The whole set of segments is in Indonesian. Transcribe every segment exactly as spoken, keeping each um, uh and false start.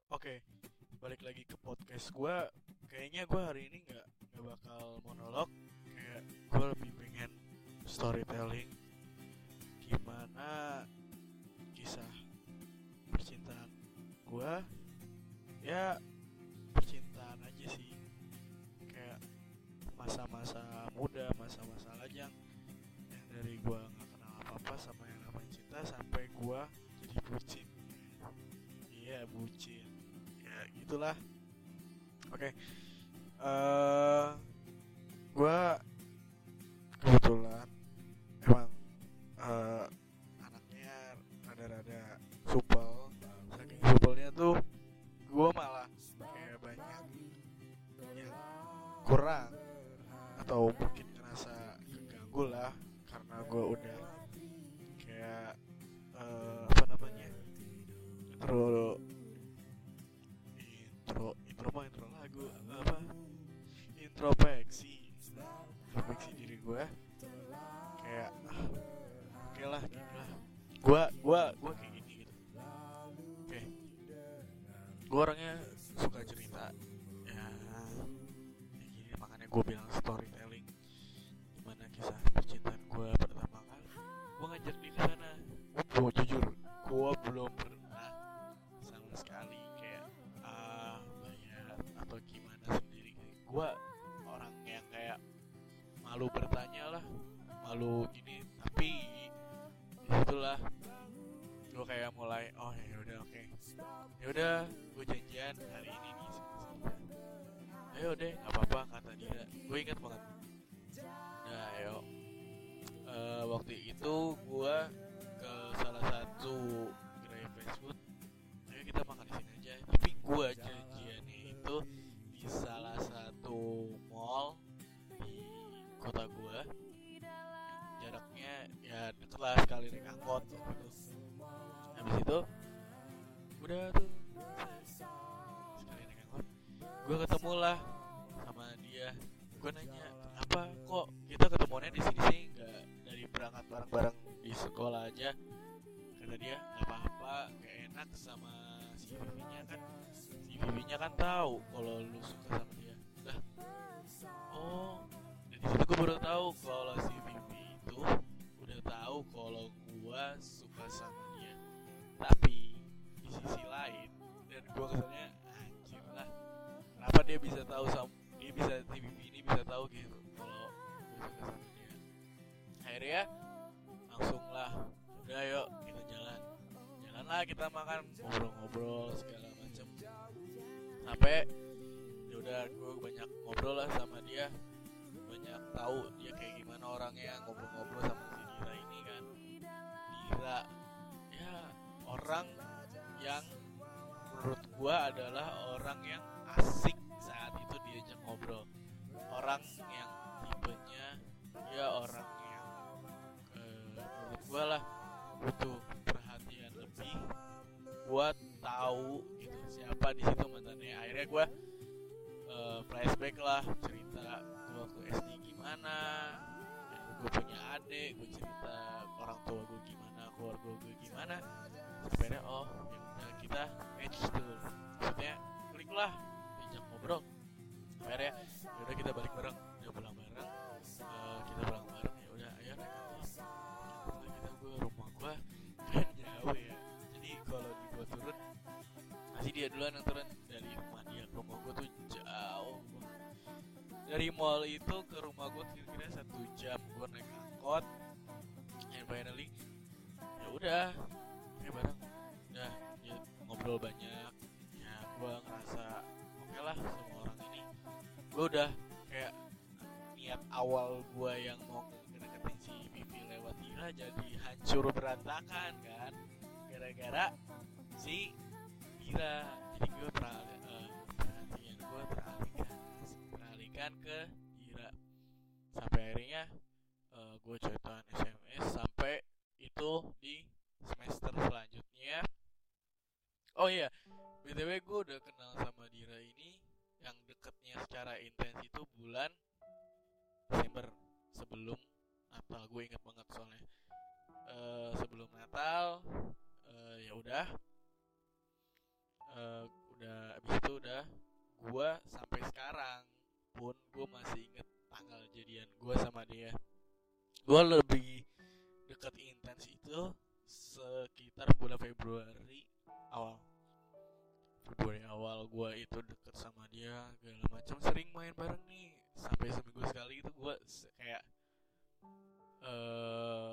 Oke, balik lagi ke podcast gue. Kayaknya gue hari ini nggak nggak bakal monolog. Kayak gue lebih pengen storytelling. Gimana kisah percintaan gue? Ya percintaan aja sih. Kayak masa-masa muda, masa-masa lajang. Yang dari gue nggak kenal apa-apa sama yang namanya cinta sampai gue jadi bucin. Iya bucin. Ya gitulah. Oke. Eh, gue kebetulan emang eh, anaknya rada-rada supel. Saking supelnya tuh gue malah kayak banyak yang kurang atau mungkin ngerasa keganggu lah karena gue udah kayak eh, apa namanya intro intro intro mah intro lagu apa introspeksi introspeksi diri gue kayak ah, oke lah gini lah gue gue gue kayak gini gitu. Oke, gue orangnya suka cerita ya, ya gini makanya gue bilang storytelling. Gimana kisah percintaan gue pertama kali gue ngajar di sana. Gue jujur gue belum pernah sama sekali kayak ah bayar atau gimana sendiri. Gue orang yang kayak malu bertanya lah, malu gini, tapi disitulah gue kayak mulai oh ya udah oke okay. Ya udah gue janjian hari ini nih sama si Dira. Ayo deh nggak apa-apa kata dia. Gue ingat banget. Nah ayo. Eh, waktu itu gue ke salah satu gerai fast food. Ayo kita makan di sini aja. Tapi gue janjiannya itu di salah satu mall di kota gue. Jaraknya ya deket lah sekali naik angkot waktu itu. Habis itu udah tuh sekali naik angkot gue ketemu lah sama dia. Gue nanya apa kok kita ketemuannya di sini sih nggak dari berangkat bareng-bareng di sekolah aja. Kata dia nggak apa-apa nggak enak sama si Vivinya kan, si Vivinya kan tahu kalau lu suka sama dia. Lah oh, dan di situ gue baru tahu kalau si Vivi itu udah tahu kalau gue suka sama dia. Tapi di sisi lain dan gue kesannya anjir lah, kenapa dia bisa tahu sama dia bisa T V ini bisa tahu gitu kalau gue suka sama dia. Akhirnya langsung lah udah yuk kita jalan jalan lah kita makan ngobrol-ngobrol segala macam sampai ya udah gue banyak ngobrol lah sama dia, banyak tahu dia kayak gimana orangnya, ngobrol-ngobrol sama si Dira ini kan. Dira ya orang yang menurut gua adalah orang yang asik saat itu diajak ngobrol, orang yang tipenya dia orang yang eh, menurut gua lah butuh perhatian lebih. Gua tahu gitu siapa di situ mantannya. Akhirnya gua eh, flashback lah cerita gua waktu S D gimana, gue punya adik, gue cerita orang tua gue gimana, keluarga gue gimana. Sampai oh ya udah kita match tuh, maksudnya klik lah, diajak ngobrol. Akhirnya ya udah kita balik bareng, udah pulang bareng, uh, kita pulang bareng ya udah ayo naik angkot. Setelah kita gue rumah gue kan jauh ya, jadi kalau di gue turun masih dia duluan yang turun. Dari rumah dia ke rumah gue tuh jauh. Dari mall itu ke rumah gue kira-kira satu jam gue naik angkot. And finally ya udah kayak bareng udah ya, ngobrol banyak ya. Gue ngerasa oke okay lah sama orang ini. Gue udah kayak niat awal gue yang mau ngedeketin si Vivi lewat Dira jadi hancur berantakan kan gara-gara si Dira. Jadi gue perhatian uh, perhatian gue teralihkan teralihkan ke Dira sampai akhirnya uh, gue chatan S M S sampai itu di semester selanjutnya. Oh iya, B T W gue udah kenal sama Dira ini yang deketnya secara intens itu bulan Desember sebelum Natal. Gue inget banget soalnya uh, sebelum Natal uh, ya udah uh, udah itu udah gue sampai sekarang pun gue masih inget tanggal jadian gue sama dia. Gue lebih deket intens itu sekitar bulan Februari awal. Februari awal gue itu deket sama dia, segala macam, sering main bareng nih. Sampai seminggu sekali itu gue kayak uh,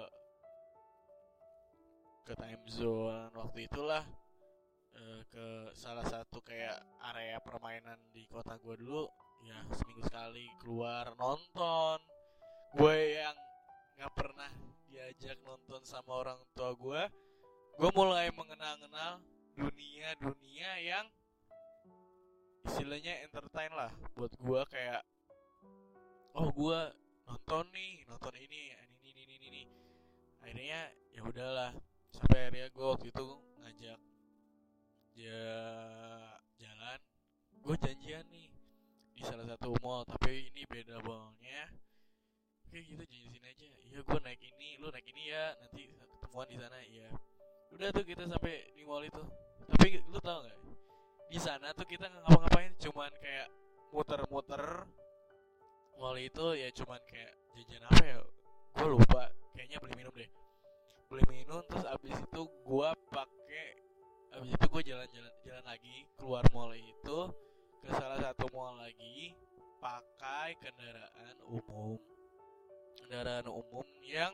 ke time zone waktu itulah, uh, ke salah satu kayak area permainan di kota gue dulu. Ya seminggu sekali keluar nonton. Gue yang nggak pernah diajak nonton sama orang tua gue, gue mulai mengenal-kenal dunia-dunia yang istilahnya entertain lah buat gue. Kayak oh gue nonton nih, nonton ini ini ini ini ini akhirnya ya udahlah, sampai akhirnya gue waktu itu ngajak dia jalan. Gue janjian nih di salah satu mall, tapi ini beda mallnya. Oke gitu, janji sini aja. Iya gue naik ini, lu naik ini ya, nanti ketemuan di sana. Iya udah tuh kita sampai di mall itu. Tapi lu tau nggak, di sana tuh kita nggak ngapa-ngapain, cuman kayak muter-muter mall itu. Ya cuman kayak jajan apa ya, gue lupa, kayaknya beli minum deh, beli minum. Terus abis itu gue pakai, abis itu gue jalan-jalan jalan lagi keluar mall itu ke salah satu mall lagi, pakai kendaraan umum kendaraan umum yang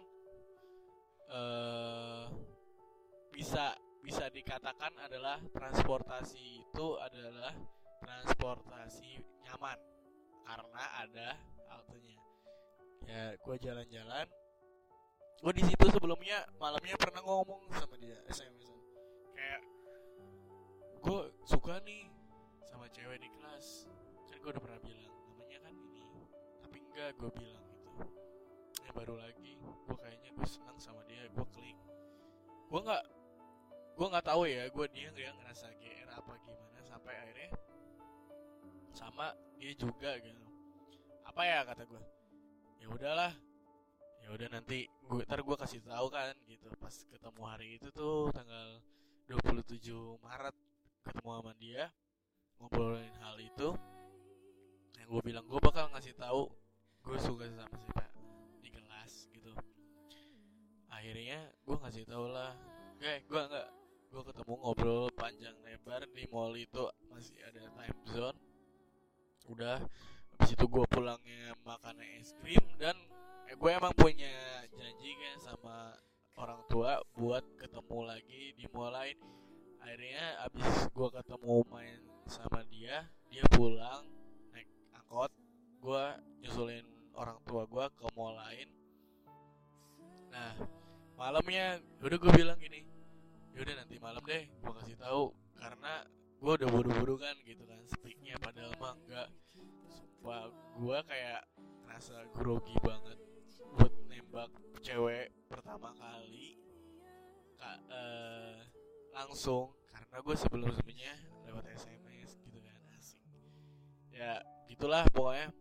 uh, bisa bisa dikatakan adalah transportasi itu adalah transportasi nyaman karena ada haltenya. Ya gue jalan-jalan, gue di situ sebelumnya malamnya pernah ngomong sama dia S M S, kayak gue suka nih sama cewek di kelas. Kan gue udah pernah bilang namanya kan ini, tapi enggak gue bilang gitu. Yang baru lagi gue kayaknya gue senang sama dia, gue klik. Gue nggak gue nggak tahu ya, gue dia nggak ngerasa G R apa gimana, sampai akhirnya sama dia juga gitu. Apa ya kata gue, ya udahlah, ya udah nanti gue ntar gue kasih tahu kan gitu. Pas ketemu hari itu tuh tanggal dua puluh tujuh Maret ketemu sama dia, ngobrolin hal itu. Yang gue bilang gue bakal ngasih tahu gue suka sama siapa di kelas gitu. Akhirnya gue ngasih tahu lah. Oke, gue nggak, gue ketemu ngobrol panjang lebar di mall itu, masih ada time zone. Udah, habis itu gue pulangnya makan es krim. Dan eh, gue emang punya janji kan sama orang tua buat ketemu lagi di mall lain. Akhirnya abis gue ketemu main sama dia, dia pulang naik angkot, gue nyusulin orang tua gue ke mall lain. Nah malamnya udah gue bilang gini, yaudah nanti malam deh gue kasih tahu, karena gue udah buru-buru kan gitu kan speaknya, padahal mah enggak. Sumpah gue kayak ngerasa grogi banget buat nembak cewek pertama kali Kak, uh, langsung, karena gue sebelum-sebelumnya lewat S M S gitu kan, asik. Ya gitulah pokoknya.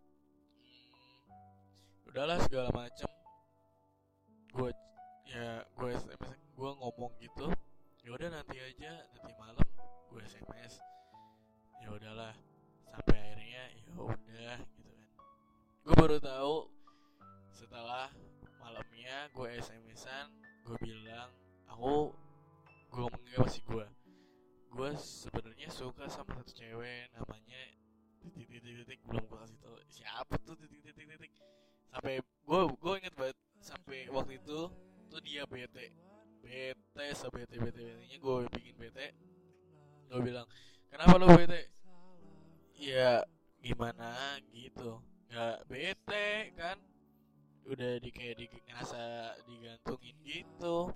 hmm, udahlah segala macem gue ya gue S M S, gue ngomong gitu, ya udah nanti aja, nanti malam gue S M S. Ya udahlah, sampai akhirnya ya udah gitu kan. Gue baru tahu setelah malamnya gue S M S-an, gue bilang aku, gue ngomongnya masih gue gue sebenarnya suka sama satu cewek namanya titik-titik-titik, belum gue kasih tau siapa tuh titik-titik-titik. Sampai gue gue inget banget, sampai waktu itu tuh dia bete bete sebete bete betenya, gue bikin bete. Gue bilang kenapa lo bete? Ya gimana gitu, nggak bete kan, udah di kayak di ngerasa digantungin gitu.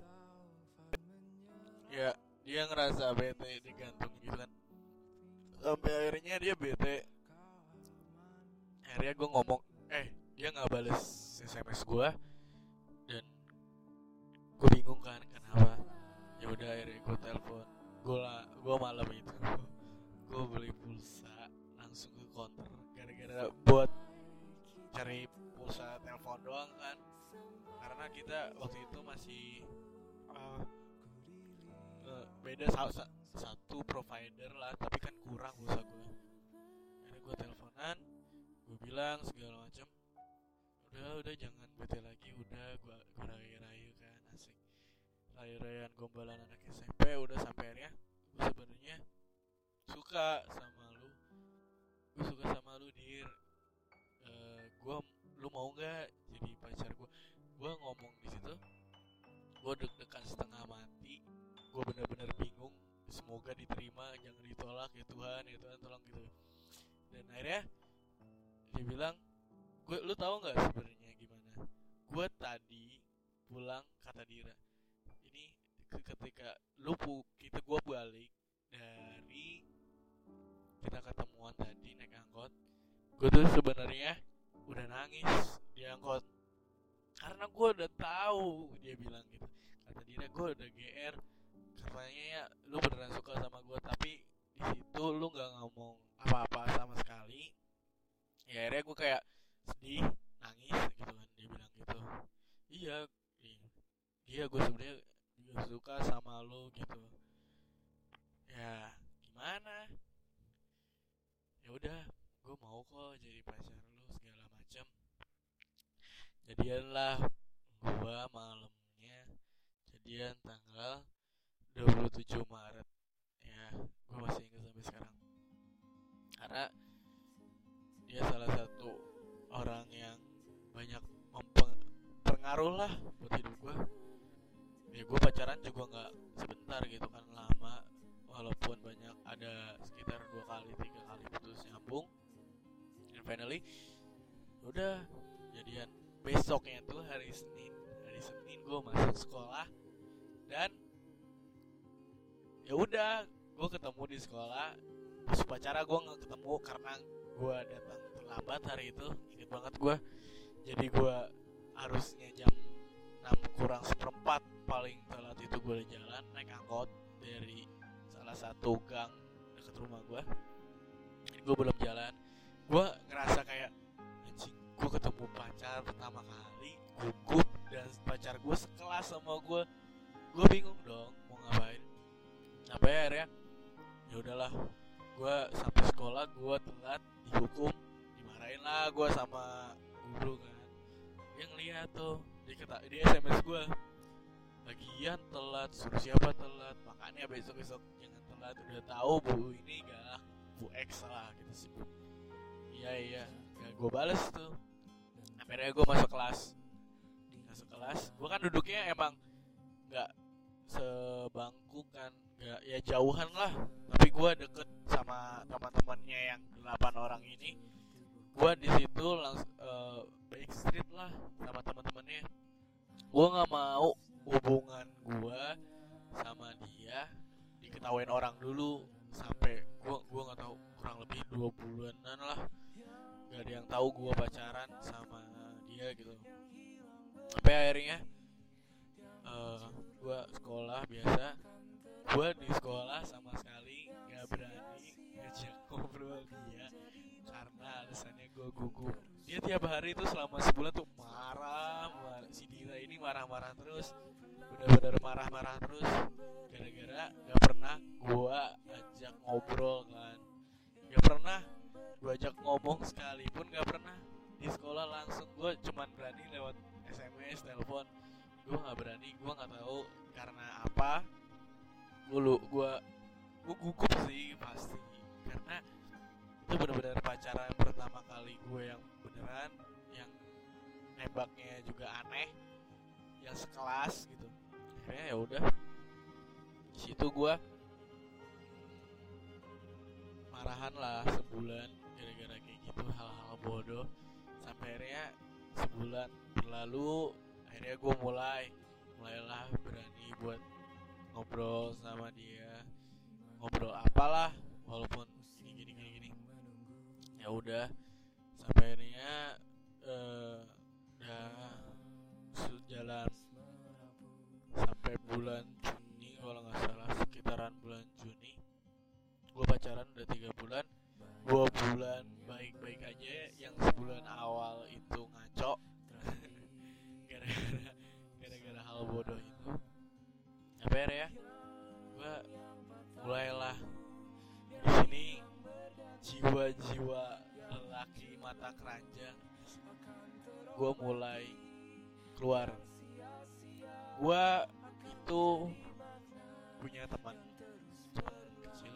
Ya dia ngerasa bete digantungin gitu kan, sampai akhirnya dia bete. Akhirnya gue ngomong, eh dia nggak bales S M S gue, dan gue bingung kan kenapa. Ya udah akhirnya gue telepon, gue lah gue malam itu gue beli pulsa langsung ke counter, gara-gara buat cari pulsa telepon doang kan, karena kita waktu itu masih uh, uh, beda sa- satu provider lah, tapi kan kurang pulsa gue. Akhirnya gue teleponan, gue bilang segala macam, udah udah jangan bete lagi, udah gue gue rayu-rayu kan, asik rayu-rayuan gombalan anak S M P. Udah sampai akhirnya gue sebenarnya suka sama lu, gue suka sama lu dir, uh, gue lu mau nggak jadi pacar gue. Gue ngomong di situ, gue deg-degan setengah mati, gue benar-benar bingung, semoga diterima, jangan ditolak ya Tuhan, ya Tuhan tolong gitu. Dan akhirnya dia bilang, gue lu tahu nggak sebenarnya gimana? Gue tadi pulang, kata Dira, ini ketika lu pu kita gue balik dari kita ketemuan tadi naik angkot, gue tuh sebenarnya udah nangis di angkot karena gue udah tahu, dia bilang gitu, kata Dira, gue udah G R katanya ya lu beneran suka sama gue, tapi di situ lu nggak ngomong apa-apa sama sekali. Ya akhirnya gue kayak sedih, nangis gitu kan. Dia bilang gitu, iya iya gue sebenarnya juga suka sama lu gitu. Ya gimana, ya udah gue mau kok jadi pacar lu segala macam. Jadianlah gue malamnya, jadian tanggal dua puluh tujuh Maret. Ya gue masih ingat sampai sekarang karena dia salah satu orang yang banyak mempengaruh lah buat hidup gue. Ya gue pacaran juga nggak sebentar gitu kan, lama, walaupun banyak ada sekitar dua kali tiga kali putus nyambung. And finally udah jadian. Besoknya tuh hari Senin, hari Senin gue masuk sekolah dan ya udah gue ketemu di sekolah. Pas upacara gue nggak ketemu karena gue datang terlambat hari itu, inget banget gue. Jadi gue harusnya jam enam kurang seperempat paling telat itu gue udah jalan naik angkot dari salah satu gang dekat rumah gue. Gue belum jalan, gue ngerasa kayak anjing, gue ketemu pacar pertama kali, gugup, dan pacar gue sekelas sama gue. Gue bingung dong mau ngapain. Sampai akhirnya ya udahlah, gue sampai sekolah gue telat, dihukum, dimarahin lah gue sama guru kan. Dia ngeliat tuh, dia, kata, dia S M S gue, bagian telat, suruh siapa telat, makanya besok-besok jangan telat, udah tahu bu ini galak, bu X lah gitu sih. Iya iya, gak gue bales tuh. Akhirnya gue masuk kelas, masuk kelas, gue kan duduknya emang nggak sebangku kan, nggak ya jauhan lah, tapi gue deket sama teman-temannya yang delapan orang ini. Gue di situ langsung uh, backstreet lah sama teman-temannya. Gue nggak mau hubungan gue sama dia diketawain orang dulu, sampai gue gue nggak tahu kurang lebih dua bulanan lah gak ada yang tahu gue pacaran sama dia gitu. Sampai akhirnya uh, gue sekolah biasa, gue di sekolah sama sekali gak berani ngajak ngobrol dia karena alasannya gue gugup. Dia tiap hari tuh selama sebulan tuh marah, marah. Si Dira ini marah-marah terus, benar-benar marah-marah terus, gara-gara gak pernah gue ajak ngobrol kan, gak pernah gue ajak ngomong sekalipun, gak pernah. Di sekolah langsung gue cuman berani lewat S M S, telepon. Gue gak berani, gue gak tahu karena apa. Gue gue gue gugup sih pasti, karena itu benar-benar pacaran pertama kali gue yang beneran, yang nembaknya juga aneh, yang sekelas gitu. Akhirnya ya udah, di situ gue marahan lah sebulan gara-gara kayak gitu, hal-hal bodoh. Sampai akhirnya sebulan berlalu, akhirnya gue mulai mulailah berani buat ngobrol sama dia, ngobrol apalah walaupun gini gini gini gini. Ya udah, sampai akhirnya uh, udah jalan sampai bulan Juni kalau nggak salah, sekitaran bulan Juni. Gue pacaran udah tiga bulan, dua bulan baik-baik aja, yang sebulan awal itu ngaco gara-gara gara-gara hal bodoh itu. Sampai akhirnya gue mulailah di sini jiwa-jiwa lelaki mata keranjang gue mulai keluar. Gue itu punya teman teman kecil.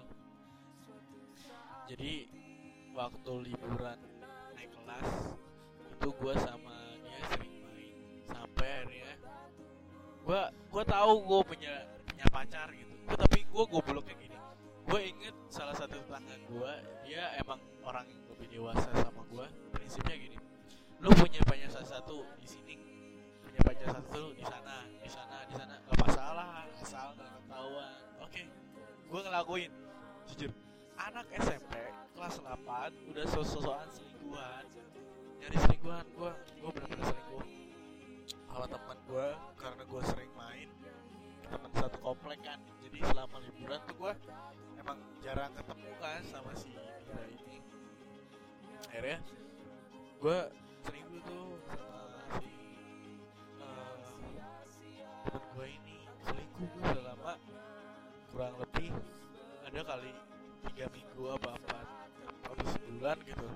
Jadi waktu liburan naik kelas itu gue sama dia sering main sampai akhirnya gue gue tahu gue punya punya pacar gitu. Gua, tapi gue goblok kayak gini. Gue inget salah satu tetangga gue, dia emang orang yang lebih dewasa sama gue. Prinsipnya gini, lu punya pacar satu di sini, punya pacar satu di sana, di sana, di sana, nggak masalah, asal nggak ketahuan. Oke, gue ngelakuin. Jujur, anak S M P kelas delapan udah sos-sosokan selingkuhan, nyari selingkuhan. Gue gue bener-bener selingkuh sama teman gue karena gue sering main teman satu komplek kan. Jadi selama liburan tuh gue emang jarang ketemu kan sama si Dira ini. Akhirnya gue selingkuh tuh sama si uh, temen gue ini. Selingkuh gue selama kurang lebih ada kali tiga minggu apa empat atau sebulan gitu.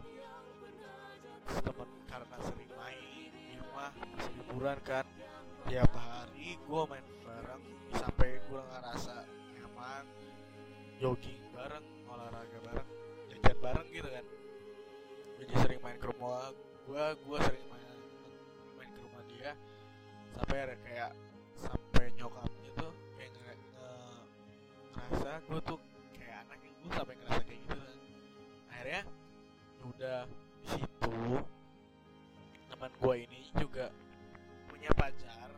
Terus temen karena sering main di rumah masih liburan kan, tiap hari gue main bareng sampai gue ngerasa nyaman, jogging bareng, olahraga bareng, jajan bareng gitu kan. Jadi sering main ke rumah gue, gue sering main main ke rumah dia sampai ada kayak sampai nyokapnya tuh kayak nge, nge ngerasa gue tuh kayak anak yang gue sampai ngerasa kayak gitu kan. Akhirnya udah di situ teman gue ini juga punya pacar.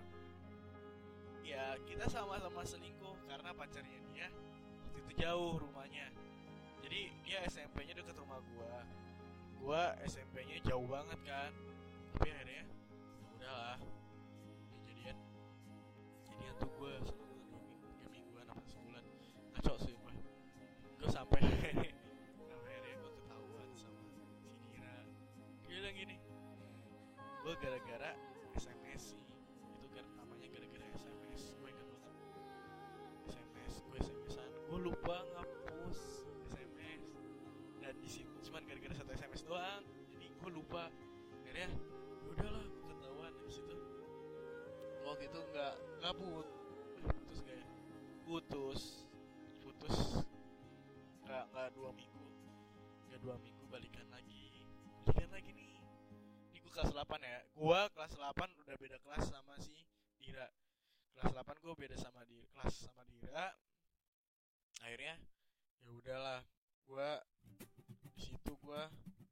Ya kita sama-sama selingkuh karena pacarnya dia waktu itu jauh rumahnya. Jadi dia S M P-nya deket rumah gue, gue S M P-nya jauh banget kan. Tapi akhirnya ya udahlah, ya jadian jadian tuh gue selama dua minggu, tiga mingguan apa sebulan. Ngaco sih gue. Gue sampai sampai akhirnya gue ketahuan sama si Dira. Dia bilang gini, gue gara-gara S M S sih. Itu kan namanya gara-gara S M S. Gue ingat banget S M S, gue S M S-an, gue lupa ngapus S M S. Dan di situ cuman gara-gara satu S M S doang, jadi gue lupa. Akhirnya ya udahlah, gue ketahuan di situ. Waktu itu nggak nggak put, putus gak ya? Putus, putus. Nggak nggak dua minggu, nggak dua minggu balikan lagi, balikan lagi nih. Ini gue kelas delapan ya, gue kelas delapan udah beda kelas sama si Dira. Kelas delapan gue beda sama di kelas sama Dira. Akhirnya ya udahlah, gue di situ gue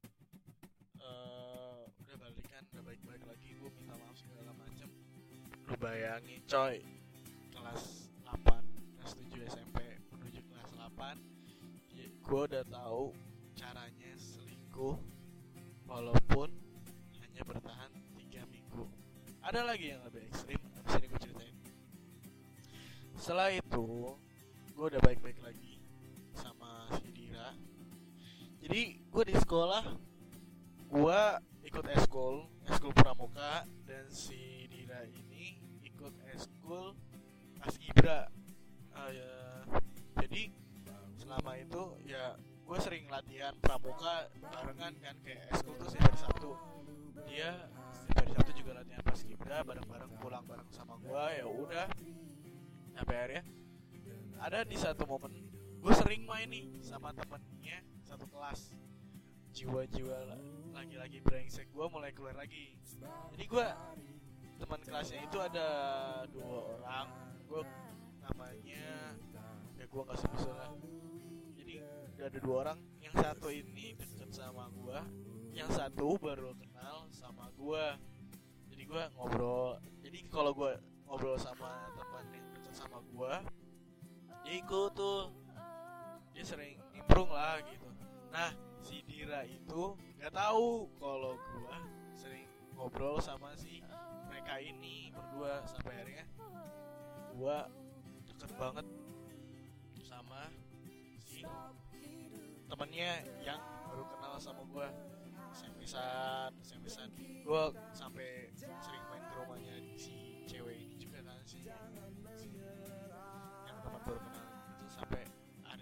uh, udah balikan, udah baik-baik lagi. Gue minta maaf segala macam. Lu bayangin coy, kelas delapan, kelas tujuh S M P menuju kelas delapan, ya, gue udah tahu caranya selingkuh walaupun hanya bertahan tiga minggu. Ada lagi yang lebih ekstrim, abis ini gue ceritain. Setelah itu gue udah baik-baik lagi sama si Dira. Jadi gue di sekolah, gue ikut eskul, eskul pramuka, dan si Dira ini ikut eskul paskibra. Uh, ya, jadi selama itu ya gue sering latihan pramuka barengan kan, kayak eskul tuh setiap hari Sabtu. Dia setiap hari Sabtu juga latihan paskibra bareng-bareng, pulang bareng sama gue. Ya udah, sampai akhirnya ada di satu momen gue sering main nih sama temennya satu kelas. Jiwa-jiwa lagi-lagi brengsek gue mulai keluar lagi. Jadi gue, teman kelasnya itu ada dua orang. Gue namanya ya gue gak sebut lah. Jadi udah ada dua orang. Yang satu ini deket sama gue, yang satu baru kenal sama gue. Jadi gue ngobrol. Jadi kalau gue ngobrol sama teman yang deket sama gue, dia ikut tuh, dia sering nimbrung lah gitu. Nah si Dira itu nggak tahu kalau gue sering ngobrol sama si mereka ini berdua. Sampai akhirnya gue deket banget sama si temennya yang baru kenal sama gue. S M S-an, S M S-an. Gue sampai sering main ke rumahnya si cewek ini juga kan, si, si yang teman baru kenal itu. Sampai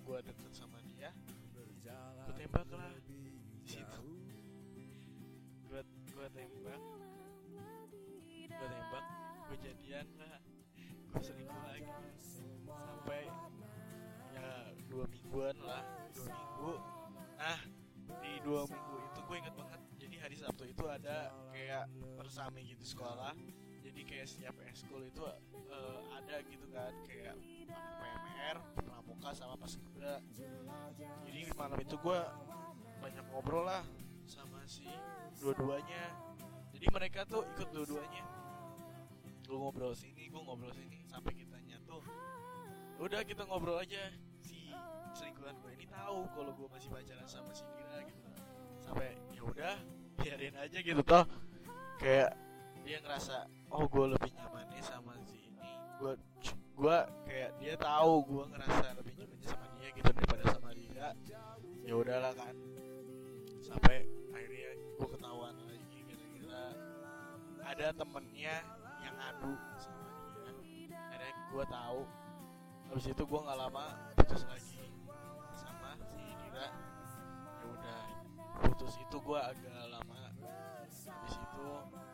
gue deket sama dia, gue tembak lah di situ. gue gue tembak gue tembak gue jadian lah, gue selingkuh lagi sampai ya dua mingguan lah, dua minggu. Nah di dua minggu itu gue inget banget, jadi hari Sabtu itu ada kayak persami gitu sekolah. Jadi kayak setiap eskul itu uh, ada gitu kan, kayak P M R, pramuka sama paskibra. Jadi malam itu gue banyak ngobrol lah sama si dua-duanya. Jadi mereka tuh ikut dua-duanya. Gue ngobrol sini, gue ngobrol sini, sampai kita nyatu. Udah kita ngobrol aja. Si selingkuhan gue ini tahu kalau gue masih pacaran sama si Dira gitu. Sampai ya udah biarin aja gitu toh. Kayak dia ngerasa oh gue lebih nyaman nih sama si ini. Gue gue kayak dia tahu gue ngerasa lebih nyamannya sama dia gitu daripada sama dia. Ya udahlah kan. Sampai akhirnya gue ketahuan lagi gara-gara ada temennya yang ngadu sama dia. Akhirnya gue tahu. Habis itu gue nggak lama putus lagi sama si Dira. Ya udah putus itu gue agak lama. Habis itu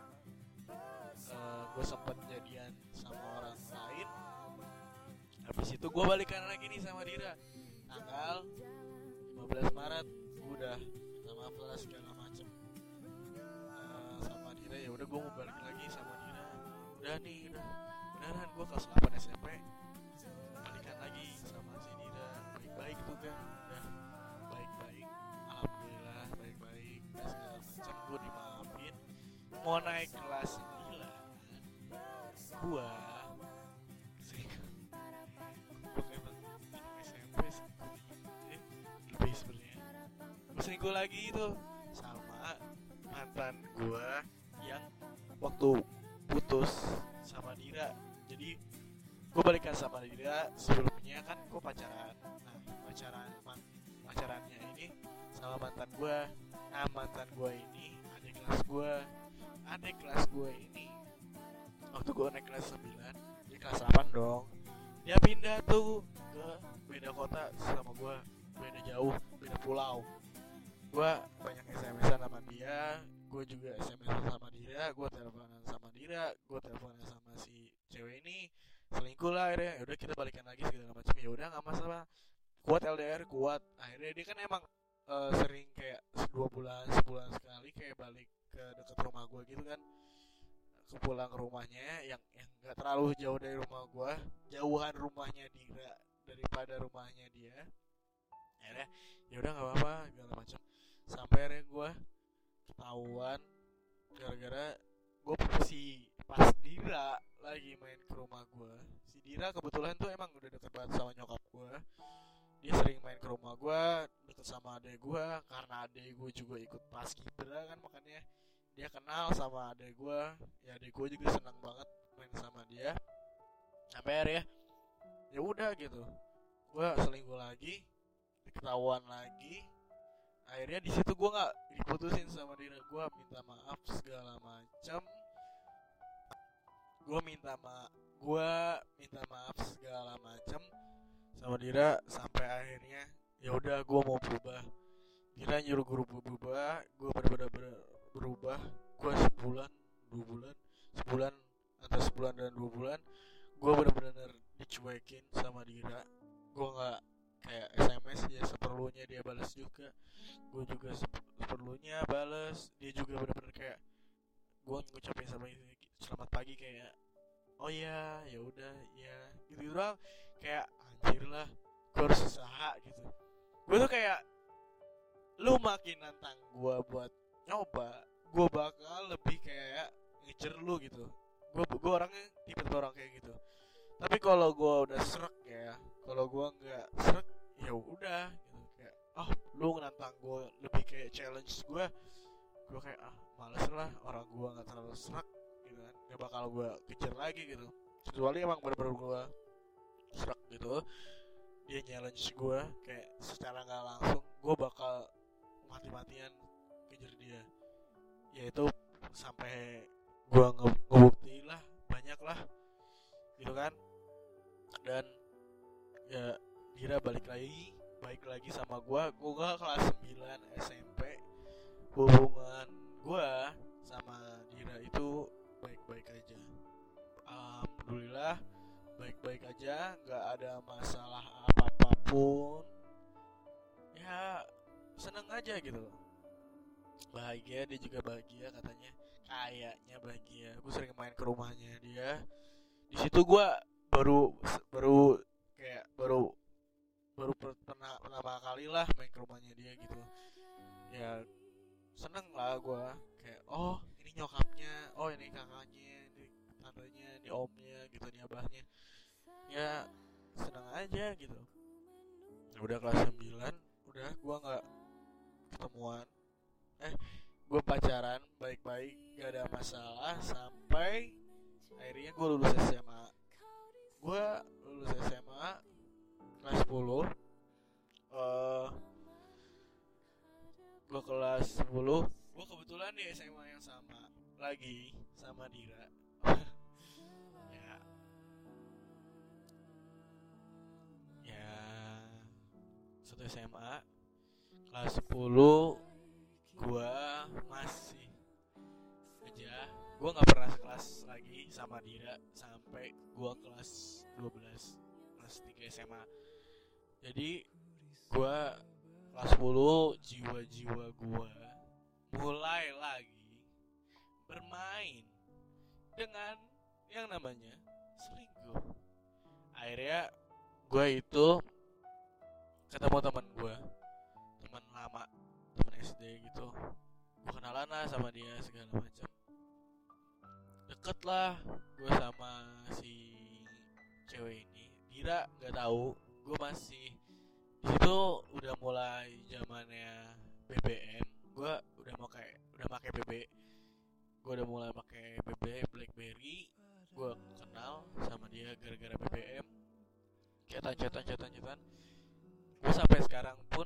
uh, gue sempet jadian sama orang lain. Habis itu gue balikan lagi nih sama Dira tanggal lima belas Maret. Gue udah minta maaf lah segala macem uh, sama Dira. Ya udah gue mau balik lagi sama Dira. Udah nih udah beneran gue kelas delapan S M P balikan lagi sama si Dira. Baik-baik tuh kan, udah baik-baik, alhamdulillah baik-baik, udah segala macem. Gue dimaafin. Mau naik kelas sembilan gue sih gue emang S M P sih lebih sebenarnya. Gue selingkuh lagi itu sama mantan gue yang waktu putus sama Dira. Jadi gue balikan sama Dira, sebelumnya kan gue pacaran. Nah pacaran pacarannya ini sama mantan gue. Nah mantan gue ini adik kelas gue. Adik kelas gue ini waktu gue naik kelas sembilan, dia kelas delapan dong. Dia pindah tuh ke beda kota sama gue, beda jauh, beda pulau. Gue banyak S M S-an sama dia, gue juga S M S-an sama dia, gue teleponan sama dia, gue teleponan sama si cewek ini. Selingkuh lah akhirnya. Yaudah kita balikan lagi segala macam. Ya udah nggak masalah. Kuat L D R kuat. Akhirnya dia kan emang uh, sering kayak dua bulan, sebulan sekali kayak balik ke dekat rumah gue gitu kan. Ke pulang ke rumahnya yang yang nggak terlalu jauh dari rumah gue, jauhan rumahnya Dira daripada rumahnya dia. Akhirnya ya udah nggak apa-apa segala macam. Sampai akhirnya gue ketahuan gara-gara gue si pas Dira lagi main ke rumah gue. Si Dira kebetulan tuh emang udah deket banget sama nyokap gue. Dia sering main ke rumah gue, deket sama adek gue, karena adek gue juga ikut paskibra kan, makanya dia kenal sama adek gue. Ya adek gue juga senang banget main sama dia. Sampai akhirnya ya udah gitu, gue selingkuh lagi, ketahuan lagi. Akhirnya di situ gue nggak diputusin sama Dira. Gue minta maaf segala macam. Gue minta maaf, gue minta maaf segala macam sama Dira. Sampai akhirnya ya udah gue mau berubah. Dira nyuruh gue berubah, gue benar-benar berubah. Gue sebulan, dua bulan, sebulan antara sebulan dan dua bulan, gue benar-benar dicuekin sama Dira. Gue nggak kayak S M S ya seperlunya dia balas juga. Gue juga seperlunya balas. Dia juga benar-benar kayak gue ngucapin sama ini selamat pagi kayak oh ya ya udah ya gitu doang. Kayak anjir lah, gue harus usaha gitu. Gue tuh kayak lu makin nantang gue buat nyoba, gue bakal lebih kayak ngejar lu gitu. Gue gue orangnya tipe orang kayak gitu. Tapi kalau gue udah serak ya, kalau gue nggak serak ya udah gitu. Kayak ah oh, lu nantang gue lebih kayak challenge gue. Gue kayak ah males lah, orang gue nggak terlalu serak gitu kan, nggak bakal gue kejar lagi gitu. Kecuali emang bener-bener gue serak gitu, dia challenge gue kayak secara nggak langsung, gue bakal mati-matian kejar dia. Yaitu sampai gue nge- ngebuktiin lah banyak lah gitu kan. Dan ya Dira balik lagi baik lagi sama gue. Gue kelas sembilan S M P, hubungan gue sama Dira itu baik-baik aja. Alhamdulillah baik-baik aja, nggak ada masalah apa-apapun. Ya seneng aja gitu loh. Bahagia, dia juga bahagia katanya. Kayaknya bahagia. Gue sering main ke rumahnya dia. Di situ gue baru baru kayak baru baru pernah pertama kali lah main ke rumahnya dia gitu. Ya seneng lah gue, kayak oh ini nyokapnya, oh ini kakaknya, ini tantenya, ini omnya gitu, ini abahnya. Ya seneng aja gitu. Nah, udah kelas sembilan, udah gue nggak ketemuan. Eh gue pacaran baik-baik, gak ada masalah, sampai akhirnya gue lulus S M A. Gue lulus S M A kelas sepuluh. uh, Gue kelas sepuluh, gue kebetulan di S M A yang sama lagi sama Dira. ya ya satu S M A kelas sepuluh. Gue masih aja, gue nggak pernah kelas lagi sama Dira sampai gue kelas dua belas, kelas tiga S M A. Jadi gue kelas sepuluh, jiwa-jiwa gue mulai lagi bermain dengan yang namanya selingkuh. Akhirnya gue itu ketemu teman gue, teman lama, teman S D gitu. Gue kenalan lah sama dia segala macam. Deket lah gue sama si cewek ini. Dira nggak tahu, gue masih di situ udah mulai zamannya B B M. Gue udah pakai udah pakai B B. Gue udah mulai pakai B B BlackBerry. Gue kenal sama dia gara-gara B B M. Cetan-cetan cetan-cetan. Gue sampai sekarang pun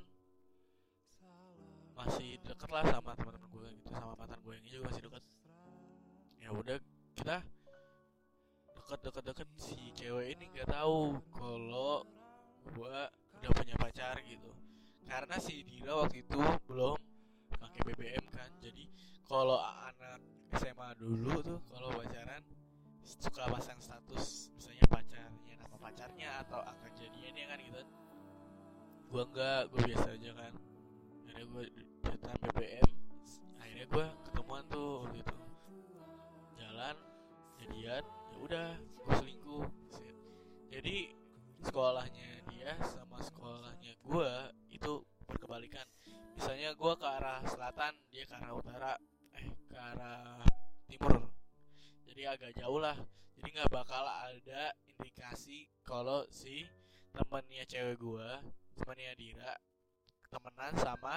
masih deket lah sama teman-teman gue gitu, sama mantan gue yang juga masih deket. Ya udah, kita deket-deket-deket, si cewek ini nggak tahu kalau gue udah punya pacar gitu. Karena si Dira waktu itu belum pakai B B M kan. Jadi kalau anak S M A dulu tuh kalau pacaran suka pasang status misalnya pacarnya, nama pacarnya atau angka jadiannya kan gitu. Gue enggak, gue biasa aja kan. Akhirnya gue cetan B B M. Akhirnya gue ketemuan tuh gitu, jalan, jadian, ya udah gue selingkuh. Jadi sekolahnya dia sama sekolahnya gue itu berkebalikan. Misalnya gue ke arah selatan, dia ke arah utara, eh ke arah timur. Jadi agak jauh lah. Jadi nggak bakal ada indikasi kalau si temannya cewek gue, temannya Dira, temenan sama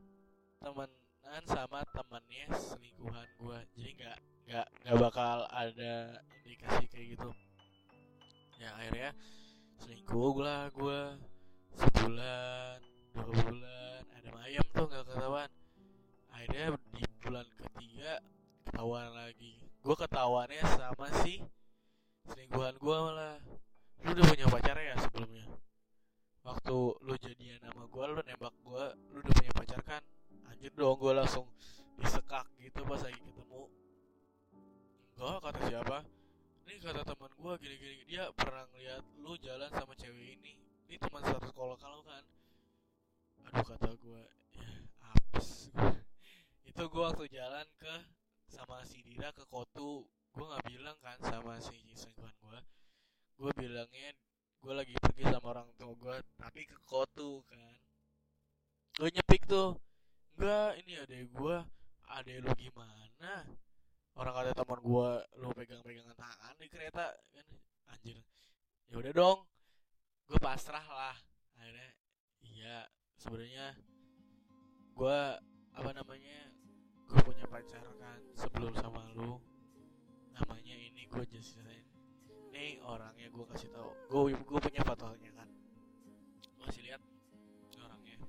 temenan sama temannya selingkuhan gue. Jadi nggak nggak nggak bakal ada indikasi kayak gitu. Ya akhirnya selingkuh lah gue sebulan, dua bulan, ada ayam tuh nggak ketahuan. Akhirnya di bulan ketiga ketahuan lagi. Gue ketahuannya sama si selingkuhan gue malah. Lu udah punya pacar ya sebelumnya? Waktu lu jadian sama gue, lu nembak gue, lu udah punya pacar kan? Anjir dong, gue langsung disekak gitu pas lagi ketemu. Enggak, kata siapa? Ini kata teman gue gini-gini, dia pernah ngeliat lu jalan sama cewek ini. Ini teman satu sekolah kalau kan. Aduh, kata gue, ya apes gue. Itu gue waktu jalan ke sama si Dira ke Kotu, gue nggak bilang kan sama si selingkuhan gue. Gue bilangnya gue lagi pergi sama orang tua gue, tapi ke Kotu kan. Gue nyepik tuh, enggak, ini adek gue. Adek lu gimana? Orang kata teman gue lu pegang-pegangan tangan di kereta kan. Anjir. Ya udah dong, gue pasrah lah. Akhirnya iya, sebenarnya gue apa namanya, gue punya pacar kan sebelum sama lu. Namanya ini, gue jelasin. Nih orangnya gue kasih tahu. Gue gue punya fotonya kan. Gue kasih lihat orangnya.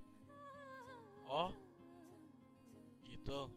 Oh, gitu.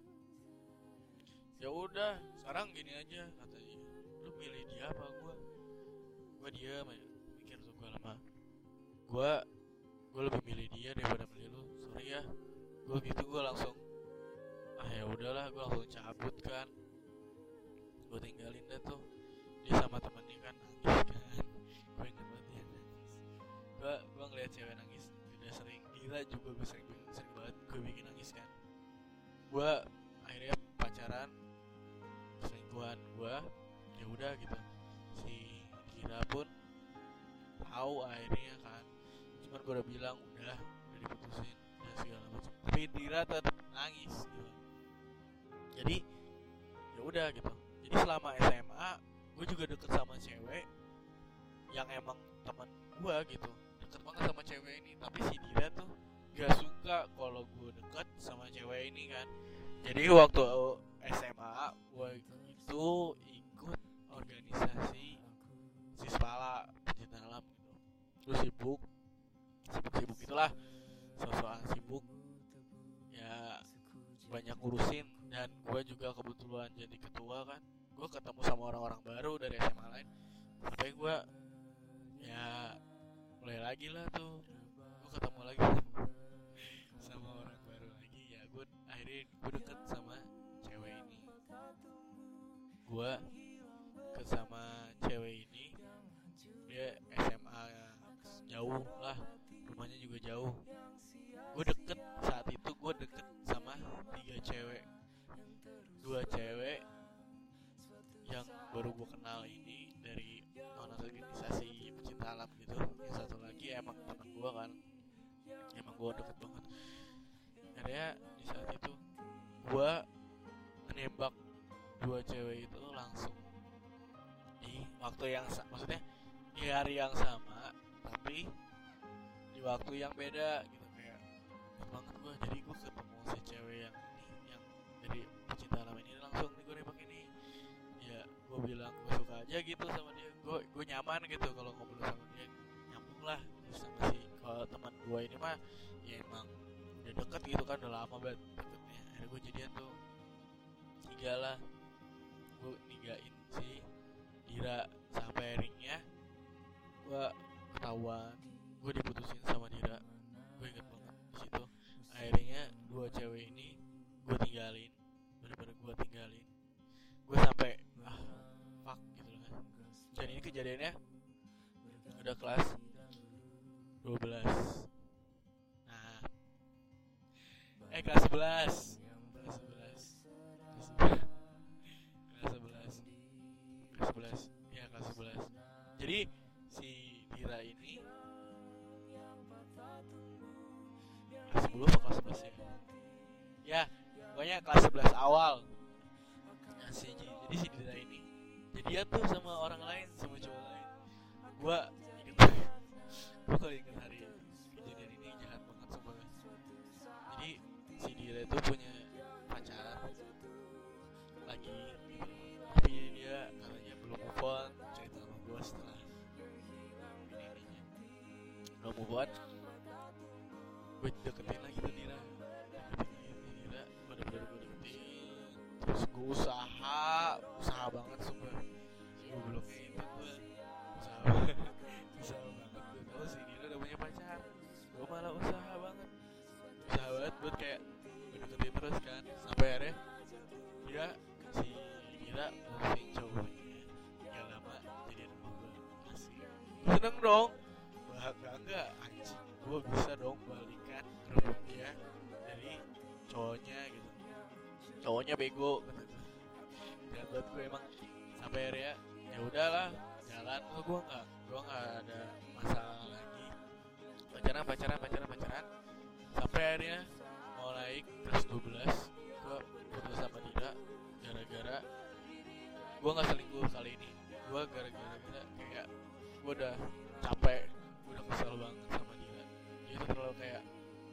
Ya udah, sekarang gini aja katanya. Lu milih dia apa gue? Gue diam aja, mikir tuh gue lama. Gue gue lebih milih dia daripada milih lu, sorry ya. Gue gitu, gue langsung ah ya udahlah, gue langsung cabut kan. Gue tinggalin deh tuh dia sama temennya kan, nangis kan. Gue inget banget dia nangis. Gue gue ngeliat cewek nangis udah sering, gila juga gue sering sering banget gue bikin nangis kan. Gue akhirnya pacaran selingkuhan gue, ya udah gitu. Si Kira pun tahu akhirnya kan, cuman gue udah bilang udah udah diputusin dan segala macam, tapi Dira tetap nangis gitu. Jadi ya udah gitu. Jadi selama S M A gue juga deket sama cewek yang emang teman gue gitu, deket banget sama cewek ini. Tapi si Dira tuh gak suka kalau gue deket sama cewek ini kan. Jadi waktu S M A gue itu ikut organisasi Sispala Pecinta Alam gitu. Terus sibuk Sibuk-sibuk itulah, sosokan sibuk ya, banyak ngurusin. Dan gue juga kebetulan jadi ketua kan. Gue ketemu sama orang-orang baru dari S M A lain, sampai gue ya mulai lagi lah tuh, gue ketemu lagi sama orang baru lagi. Ya gue akhirnya gue deket sama cewek ini. Gue deket sama cewek ini, dia S M A jauh lah, rumahnya juga jauh. Gue deket saat itu, gue deket sama tiga cewek. Dua cewek yang baru gue kenal ini dari organisasi pecinta alam gitu. Yang satu lagi emang teman gue kan, emang gue deket banget. Akhirnya di saat itu gue menembak dua cewek itu langsung di waktu yang sa- maksudnya di hari yang sama, tapi di waktu yang beda gitu. Kayak ingat banget gue, jadi gue ketemu si cewek yang ini, yang dari pecinta alam ini, langsung nih gue nembak ini. Ya gue bilang gue suka aja gitu sama dia, gue gue nyaman gitu kalau ngobrol sama dia, nyambung lah. Terus sama si kalau teman gue ini mah ya emang udah deket gitu kan, udah lama banget deketnya. Akhirnya gue jadian tuh tiga lah, gue nigain si Dira. Sampai akhirnya gue ketahuan, gue diputusin sama Dira. Gue inget banget di situ. Akhirnya dua cewek ini gue tinggalin, bener-bener gue tinggalin. Gue sampai ah fuck gitu loh kan. Dan ini kejadiannya udah kelas dua belas. Nah, eh kelas sebelas. Kelas sebelas. Kelas sebelas. Kelas sebelas. Ya kelas sebelas. Jadi si Dira ini kelas sepuluh atau kelas sebelas ya? Ya, pokoknya kelas sebelas awal. Nah, si, jadi si Dira ini jadian tuh sama orang lain, sama cowok lain. Gua inget Gua kalau inget hari kejadian ini jahat banget sumpah. Jadi si Dira itu punya pacar lagi gitu. Tapi dia katanya belum move on, cerita sama gua setelah ini belum move on. Gue deketin lagi tuh Dira, deketin lagi tuh Dira, bener-bener gue deketin. Terus gue usaha, usaha banget sumpah. Gue belum kayak itu, gue usaha banget, usaha banget. Gue tau si Dira udah punya pacar, gue malah usaha banget, usaha banget buat kayak gue deketin terus kan. Sampai akhirnya dia si Dira ngurusin cowoknya, gak lama jadi sama gue. Asik, gue seneng dong, bangga anjing, gue bisa dong balikan rebut dia dari cowoknya gitu. Cowoknya bego kata gue. Dan buat gue emang sampai akhirnya ya udahlah jalan. Gue gue nggak gue nggak ada masalah lagi, pacaran pacaran pacaran pacaran sampai akhirnya mulai kelas dua belas gue putus sama Dira gara-gara gue nggak selingkuh kali ini. Gue gara-gara kayak gue udah capek, gue udah kesel banget sama Dira. Dia tuh terlalu kayak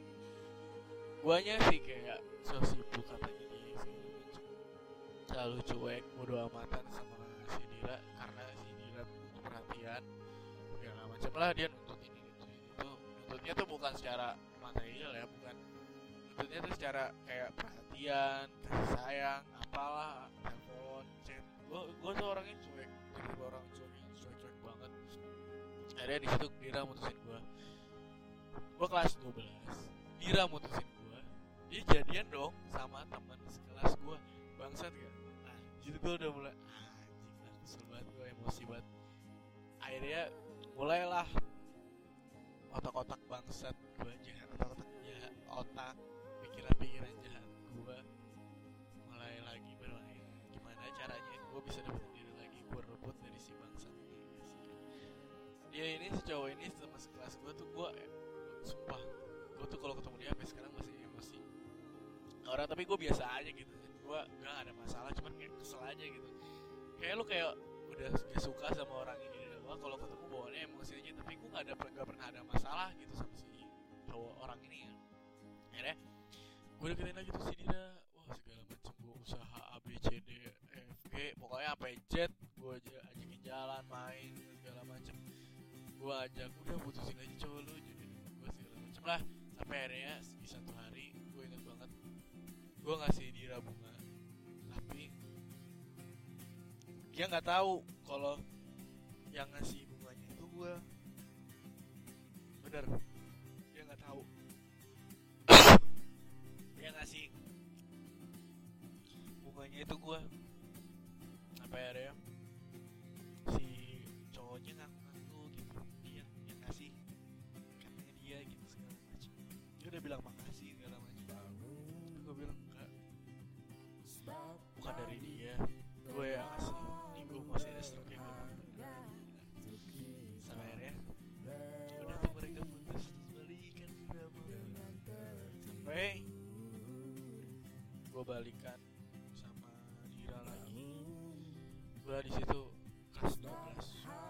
guanya sih kayak so sibuk katanya dia segala macam, terlalu cuek, bodo amatan sama si Dira. Karena si Dira butuh perhatian segala macam lah, dia nuntut ini nuntut itu. Nuntutnya tuh bukan secara material ya, bukan, nuntutnya tuh secara kayak perhatian, kasih sayang, apalah, telepon, chat. Gue gue tuh orangnya cuek, jadi orang cuek, cuek cuek banget. Akhirnya di situ Dira mutusin gue. gue kelas dua belas, Dira mutusin gue, dia jadian dong sama teman sekelas gue, bangsat gak? Nah situ gue udah mulai anjing lah, kesel banget gue, emosi banget. Akhirnya mulailah otak-otak bangsat gue jahat, otak-otak jahat, otak pikiran-pikiran jahat gue mulai lagi bermain. Gimana caranya gue bisa dapetin diri lagi, gue rebut dari si bangsat ini. Dia ini, si cowok ini sama sekelas gue tuh, gue sumpah gue tuh kalau ketemu dia sampai sekarang masih emosi orang, tapi gue biasa aja gitu, gue gak ada masalah, cuman kayak kesel aja gitu. Kayak lu kayak udah gak suka sama orang ini, gue kalau ketemu bawaannya emosi aja, tapi gue gak ada gak pernah ada masalah gitu sama si cowok orang ini ya. Akhirnya gue deketin lagi tuh si Dira, wah segala macam, gue usaha A B C D E F G, pokoknya sampai Z gue aja ajakin jalan main segala macam, gue ajak udah putusin aja cowok lu, jadi gue segala macam lah. Sampai akhirnya di satu hari gue ingat banget, gue ngasih Dira bunga, tapi dia nggak tahu kalau yang ngasih bunganya itu gue. Bener, dia nggak tahu. Dia ngasih bunganya itu gue. Sampai akhirnya si cowoknya ngaku-ngaku gitu, dia yang ngasih, katanya dia gitu segala macam. Dia udah bilang makasih segala macam. Gue bilang enggak, bukan dari dia, gue yang ngasih. Ini gue masih ada stroke yang gue. Sampai akhirnya udah tuh mereka putus, terus balikan drama. Sampai gue balikan sama Dira lagi. Gue di situ kelas dua belas,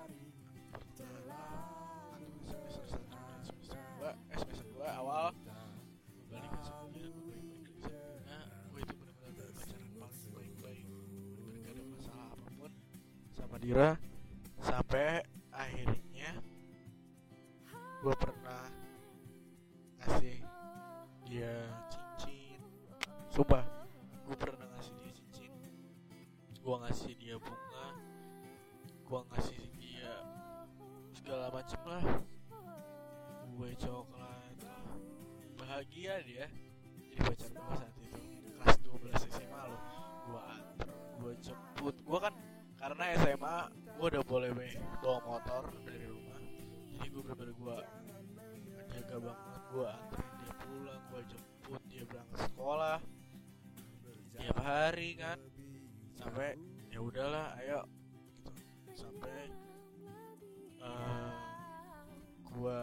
pertengahan semester satu dan semester dua, eh semester dua awal. Gue balikan sama dia, gue baik-baik lagi sama dia. Gue itu benar-benar pacaran paling baik-baik, benar-benar gak ada masalah apapun sama Dira. Sampai akhirnya gue pernah ngasih dia cincin. Sumpah, gue pernah ngasih dia cincin, gue ngasih dia bunga, gue ngasih dia segala macem lah, gue coklat lah. Bahagia dia jadi pacar gue saat itu, kelas dua belas S M A loh. Gue antar, gue jemput, gue kan karena S M A gue udah boleh bawa motor dari rumah, jadi gue bener-bener gue menjaga banget. Gue anterin dia pulang, gue jemput dia berangkat sekolah tiap hari kan, sampai ya udahlah ayo gitu. Sampai uh, gue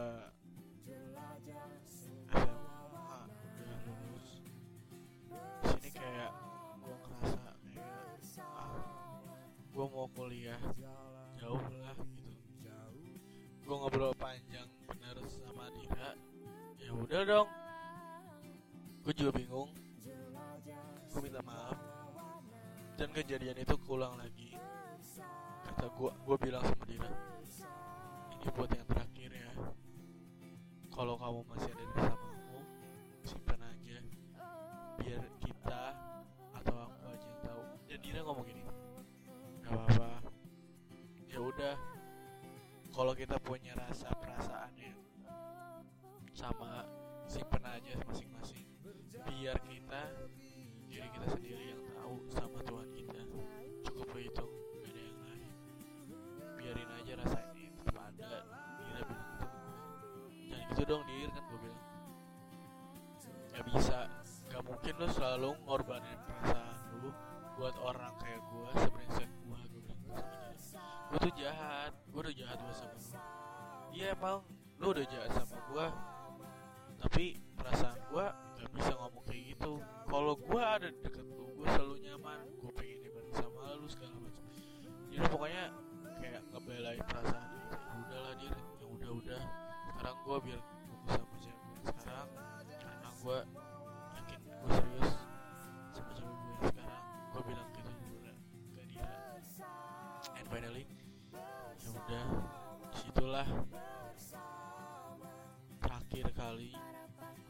S M A udah lulus, sini kayak gue ngerasa kayak ah, gue mau kuliah jauh lah gitu. Gue ngobrol panjang bener sama Dira, ya udah dong, gue juga bingung. Gue minta maaf dan kejadian itu keulang lagi. Kata gue, gue bilang sama Dira, ini buat yang terakhir ya, kalau kamu masih ada di bersamaku, simpan aja biar kita atau aku aja yang tahu. Dan Dira ngomong gini, gak apa-apa, ya udah, kalau kita punya rasa perasaan yang sama, simpen aja masing-masing, biar kita diri kita sendiri yang tahu sama Tuhan kita. Cukup begitu, gak ada yang lain. Biarin aja rasa ini tetap ada. Dira bilang gitu, jangan gitu dong Dir, kan gue bilang gak bisa, gak mungkin lo selalu ngorbanin perasaan lo buat orang kayak gue, sebrengsek gue. Gue bilang gitu sama Dira, gue tuh jahat, gue udah jahat gue sama lo. Iya emang lo udah jahat sama gue, tapi perasaan gue gak bisa ngomong kayak gitu. Kalau gue ada deket lu, gue selalu nyaman, gue pengen bareng sama lu segala macam. Jadi pokoknya kayak ngebelain perasaan gitu. Udahlah Dir, yang udah-udah. Sekarang gue biar fokus sama cewek gue sekarang, karena gue yakin gue serius sama cewek gue yang sekarang. Gue bilang gitu juga ke dia. And finally, ya udah, disitulah terakhir kali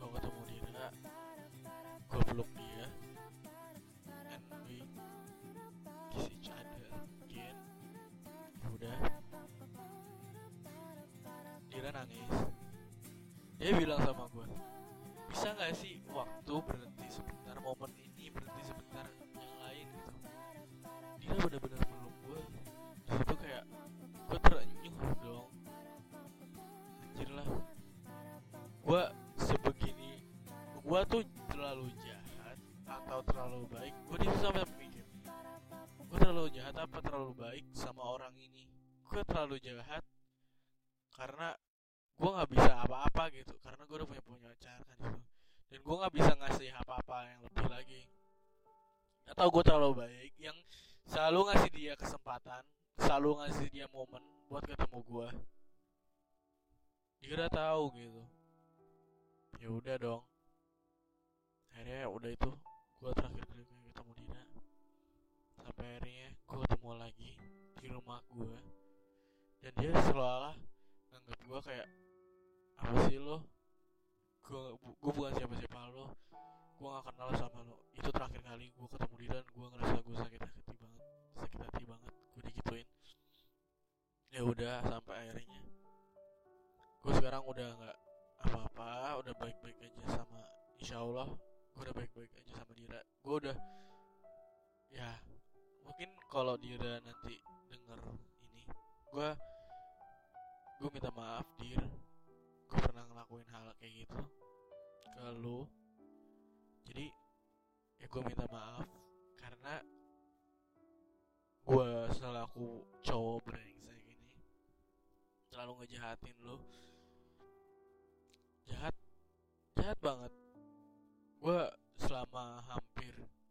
Dia bilang sama gue, bisa nggak sih waktu berhenti sebentar, momen ini berhenti sebentar, yang lain gitu. Dia benar-benar meluk gue. Di situ kayak gue terenyuh dong. Anjir lah, gue sebegini, gue tuh terlalu jahat atau terlalu baik. Gue di situ sampai mikir, gue terlalu jahat apa terlalu baik sama orang ini. Gue terlalu jahat karena gue nggak bisa apa-apa gitu, karena gue udah punya punya pacar kan gitu, dan gue nggak bisa ngasih apa-apa yang lebih lagi. Atau gue terlalu baik yang selalu ngasih dia kesempatan, selalu ngasih dia momen buat ketemu gue. Dia udah tahu gitu. Ya udah dong. Akhirnya ya udah itu, gue terakhir kali ketemu Dina. Sampai akhirnya gue ketemu lagi di rumah gue, dan dia seolah nganggap gue kayak, apa sih lo? Gue bu, gue bukan siapa-siapa lo. Gue gak kenal sama lo. Itu terakhir kali gue ketemu dia dan gue ngerasa gue sakit hati banget, sakit hati banget. Gue digituin. Ya udah sampai akhirnya gue sekarang udah nggak apa-apa, udah baik-baik aja sama, insya Allah gue udah baik-baik aja sama Dira. Gue udah, ya mungkin kalau Dira nanti denger ini, gue gue minta maaf Dir, gue pernah ngelakuin hal kayak gitu ke lu. Jadi ya gue minta maaf karena gue selaku cowok brengsek ini selalu ngejahatin lu. Jahat, jahat banget. Gue selama hampir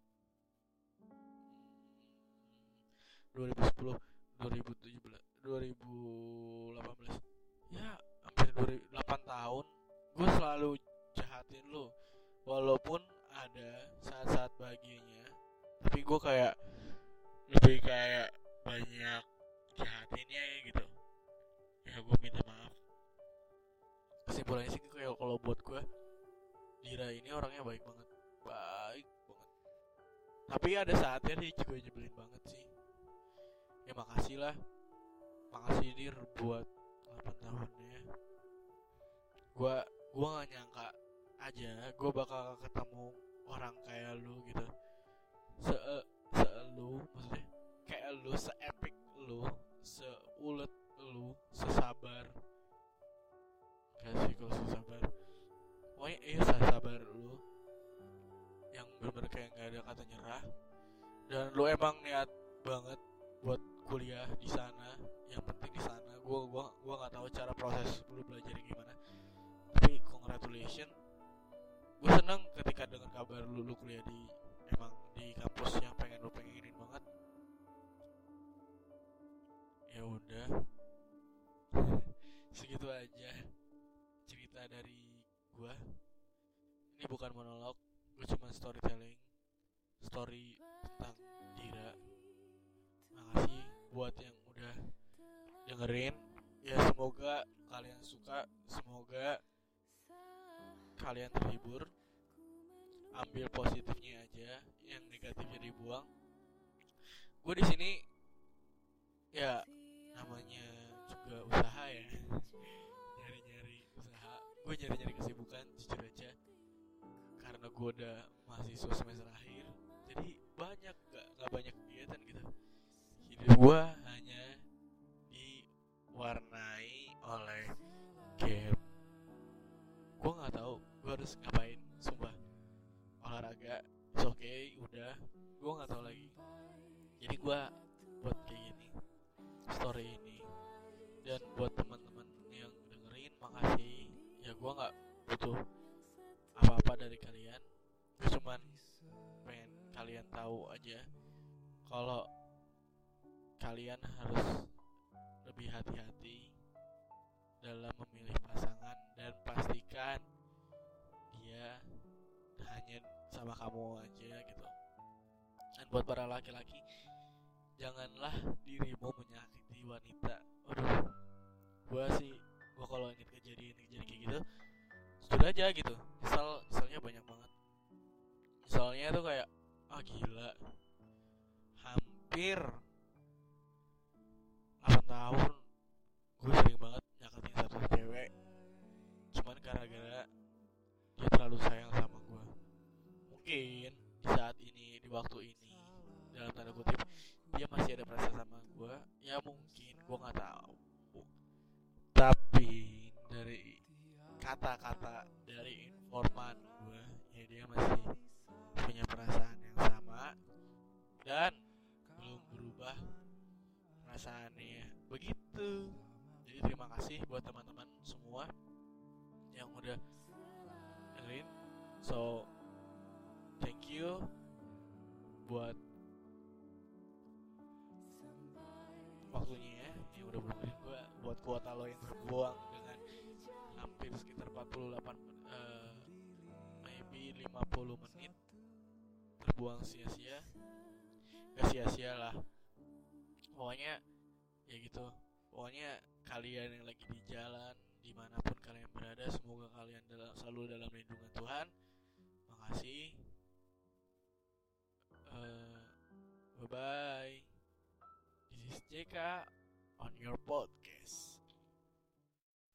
dua ribu sepuluh, dua ribu tujuh belas, dua ribu delapan belas, ya hampir delapan tahun gue selalu jahatin lu. Walaupun ada saat-saat bahagianya, tapi gue kayak lebih kayak banyak jahatinnya gitu. Ya gue minta maaf. Kesimpulannya sih kayak kalau buat gue, Dira ini orangnya baik banget, baik banget. Tapi ada saatnya dia juga nyebelin banget sih. Ya makasih lah, makasih Dir buat delapan tahunnya. Gue gue nggak nyangka aja gue bakal ketemu orang kayak lu gitu. Se se lu maksudnya kayak lu, se-epic lu, seulet lu, sesabar. Gak sih kalau sesabar, pokoknya iya sesabar lu, yang bener-bener kayak gak ada kata nyerah. Dan lu emang niat banget buat kuliah di sana, yang penting di sana. Gue gua gua nggak tahu cara proses lu belajar gimana, tapi congratulations. Gue seneng ketika dengar kabar lu lu kuliah di emang di kampus yang pengen lu pengenin banget. Ya udah, segitu aja cerita dari gue. Ini bukan monolog, gue cuma storytelling, story tentang Dira. Makasih buat yang udah dengerin. Ya semoga kalian suka, semoga kalian terhibur. Ambil positifnya aja, yang negatifnya dibuang. Gue di sini ya namanya juga usaha ya, nyari-nyari usaha. Gue nyari-nyari kesibukan jujur aja, karena gue udah mahasiswa semester akhir. Jadi banyak gak, gak banyak kegiatan gitu. Hidup gue hanya diwarnai oleh game. Gue nggak tahu gue harus ngapain, sumpah. Olahraga, it's okay, udah. Gue nggak tahu lagi. Jadi gue buat kayak gini, story ini, dan buat teman-teman yang dengerin, makasih. Ya gue nggak butuh apa-apa dari kalian. Gue cuman pengen kalian tahu aja kalau kalian harus lebih hati-hati dalam memilih pasangan, dan pastikan dia hanya sama kamu aja gitu. Dan buat para laki-laki, janganlah dirimu menyakiti wanita. Aduh, gue sih, gue kalau inget kejadian kejadian kayak gitu, sudah aja gitu. Misal, misalnya banyak banget. Misalnya tuh kayak, ah gila, hampir delapan tahun gue sering banget nyakitin satu cewek, cuman gara-gara waktu ini dalam tanda kutip dia masih ada perasaan sama gue, ya mungkin gue nggak tahu. Tapi dari kata-kata dari informan gue, ya dia masih punya perasaan yang sama dan belum berubah perasaannya begitu. Jadi terima kasih buat teman-teman semua yang udah dengerin. So thank you buat waktunya ya, ini udah benerin gue buat kuota lo yang terbuang dengan hampir sekitar empat puluh delapan uh, maybe lima puluh menit terbuang sia-sia. Gak sia-sia lah, pokoknya ya gitu. Pokoknya kalian yang lagi di jalan dimanapun kalian berada, semoga kalian dalam, selalu dalam lindungan Tuhan. Makasih. uh, Bye bye. This is J K on your podcast.